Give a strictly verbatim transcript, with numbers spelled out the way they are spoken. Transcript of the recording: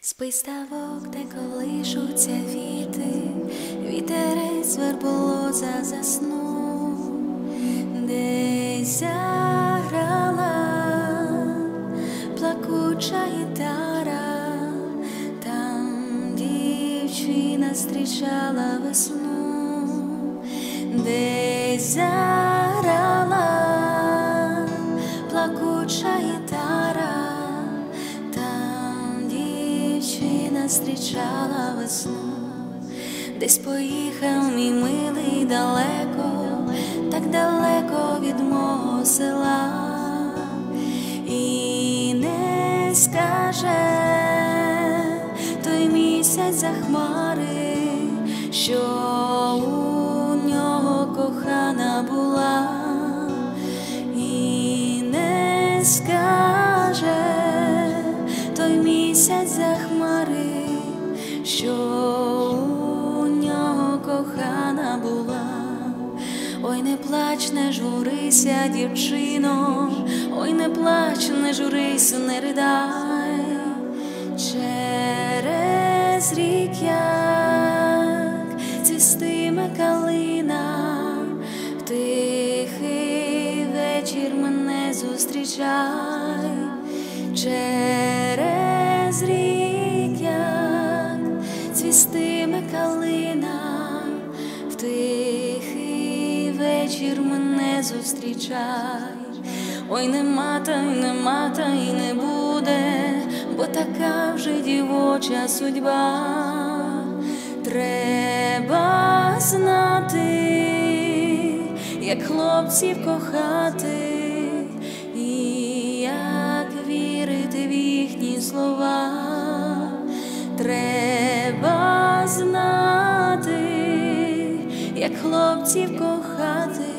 Спи ставок, де колишуться віти, вітерець верболоза заснув, десь заграла плакуча гітара, там дівчина зустрічала весну, десь заграла плакуча гітара, зустрічала весну. Десь поїхав мій милий далеко, так далеко від мого села, і не скаже той місяць за хмари, що у нього кохана була, і не скаже той місяць за хмари, що у нього кохана була. Ой, не плач, не журися, дівчино, ой, не плач, не журись, не ридай. Через рік, як цвістиме калина, в тихий вечір мене зустрічай. Через рік, як цвістиме калина, в тихий вечір мене зустрічай. Ой, нема та й нема та й не буде, бо така вже дівоча судьба. Треба знати, як хлопців кохати, вірити в їхні слова. Треба знати, як хлопців кохати,